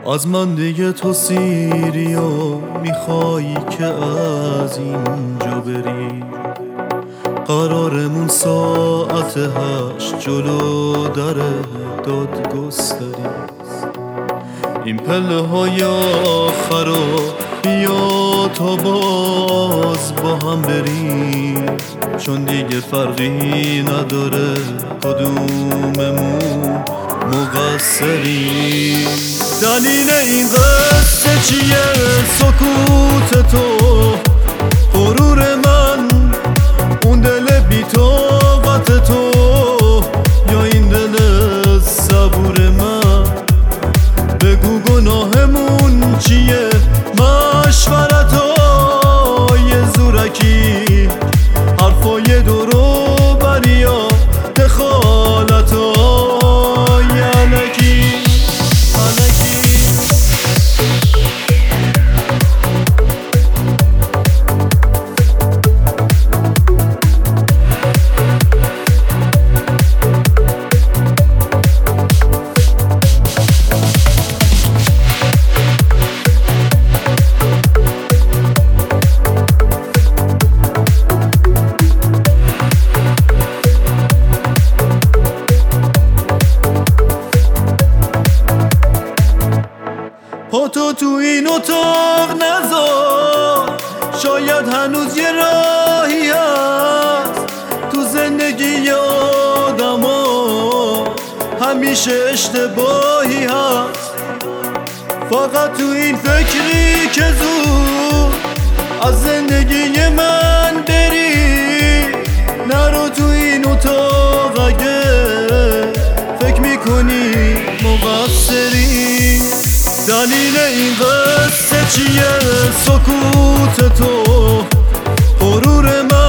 از من دیگه تو سیری و میخوایی که از اینجا بری. قرارمون ساعت 8 جلو در دادگستری. این پله های آخر رو بیا تا باز با هم بریم، چون دیگه فرقی نداره کدوممون مقصری. دلیل این قصه چیه؟ سکوت تو، غرور من، اون دل بی طاقت تو، یا این دل صبور من؟ بگو گناهمون چیه؟ مشورتای زورکی، حرفای درو بریا، دخالتای علکی. تو این اتاق نذار، شاید هنوز یه راهی هست تو زندگی آدما، همیشه اشتباهی هست. فقط تو این فکری که زود از زندگی من بری، نرو تو این اتاق اگه فکر میکنی مقصری. دلیل این قصه چیه؟ سکوت تو، غرور من،